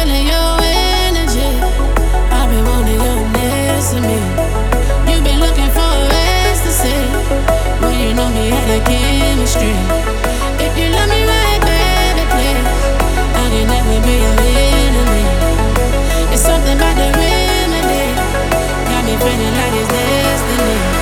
feeling your energy. I've been wanting you next to me. You've been looking for ways to say when you know me had a chemistry. If you love me right, baby, please. I can never be your enemy. It's something about the remedy. Got me feeling like it's destiny.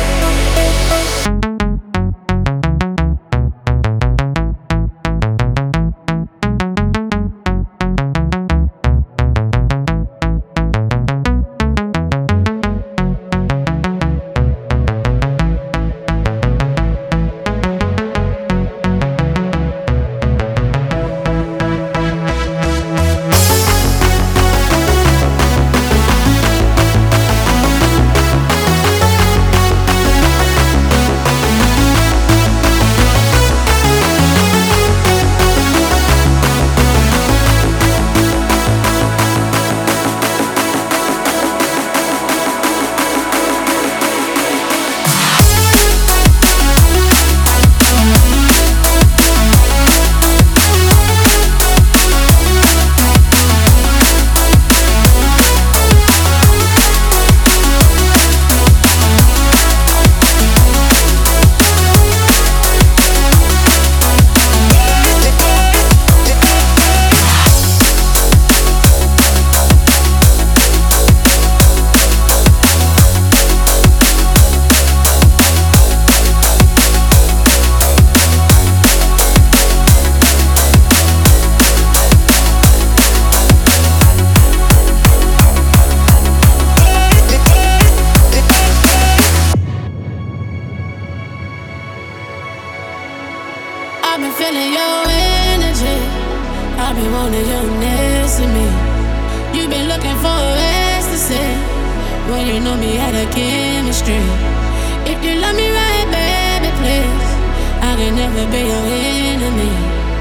I've been feeling your energy. I've been wanting you next to me. You've been looking for ways to say when you know me had a chemistry. If you love me right, baby, please. I can never be your enemy.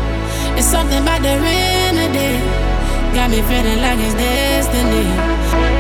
It's something about the remedy. Got me feeling like it's destiny.